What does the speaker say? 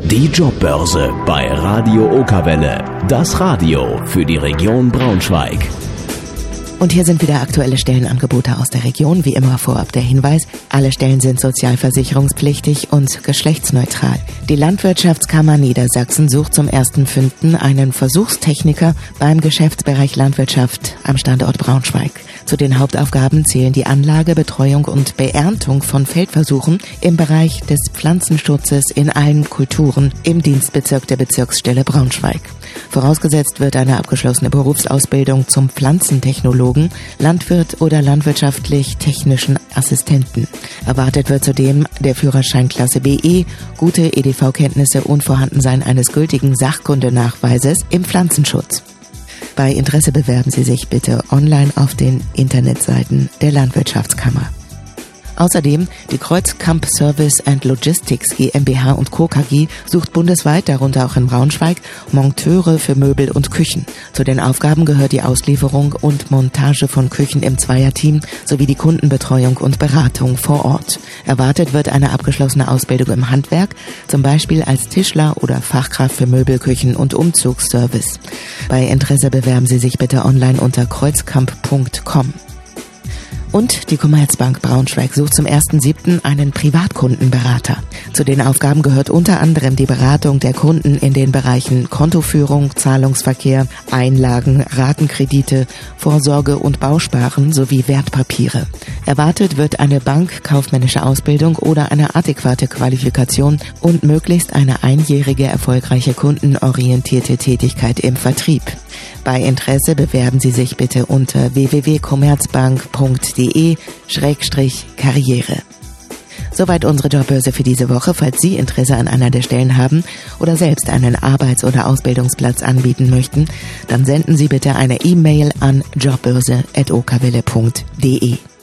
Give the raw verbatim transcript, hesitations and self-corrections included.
Die Jobbörse bei Radio Okerwelle. Das Radio für die Region Braunschweig. Und hier sind wieder aktuelle Stellenangebote aus der Region. Wie immer vorab der Hinweis, alle Stellen sind sozialversicherungspflichtig und geschlechtsneutral. Die Landwirtschaftskammer Niedersachsen sucht zum ersten fünften einen Versuchstechniker beim Geschäftsbereich Landwirtschaft am Standort Braunschweig. Zu den Hauptaufgaben zählen die Anlage, Betreuung und Beerntung von Feldversuchen im Bereich des Pflanzenschutzes in allen Kulturen im Dienstbezirk der Bezirksstelle Braunschweig. Vorausgesetzt wird eine abgeschlossene Berufsausbildung zum Pflanzentechnologen, Landwirt oder landwirtschaftlich-technischen Assistenten. Erwartet wird zudem der Führerschein Klasse B E, gute E D V-Kenntnisse und Vorhandensein eines gültigen Sachkundenachweises im Pflanzenschutz. Bei Interesse bewerben Sie sich bitte online auf den Internetseiten der Landwirtschaftskammer. Außerdem die Kreuzkamp Service and Logistics GmbH und Co. K G sucht bundesweit, darunter auch in Braunschweig, Monteure für Möbel und Küchen. Zu den Aufgaben gehört die Auslieferung und Montage von Küchen im Zweierteam sowie die Kundenbetreuung und Beratung vor Ort. Erwartet wird eine abgeschlossene Ausbildung im Handwerk, zum Beispiel als Tischler oder Fachkraft für Möbelküchen und Umzugsservice. Bei Interesse bewerben Sie sich bitte online unter kreuzkamp punkt com. Und die Commerzbank Braunschweig sucht zum ersten siebten einen Privatkundenberater. Zu den Aufgaben gehört unter anderem die Beratung der Kunden in den Bereichen Kontoführung, Zahlungsverkehr, Einlagen, Ratenkredite, Vorsorge und Bausparen sowie Wertpapiere. Erwartet wird eine bankkaufmännische Ausbildung oder eine adäquate Qualifikation und möglichst eine einjährige erfolgreiche kundenorientierte Tätigkeit im Vertrieb. Bei Interesse bewerben Sie sich bitte unter w w w punkt commerzbank punkt de Schrägstrich Karriere. Soweit unsere Jobbörse für diese Woche. Falls Sie Interesse an einer der Stellen haben oder selbst einen Arbeits- oder Ausbildungsplatz anbieten möchten, dann senden Sie bitte eine E-Mail an jobbörse at okerwelle punkt de.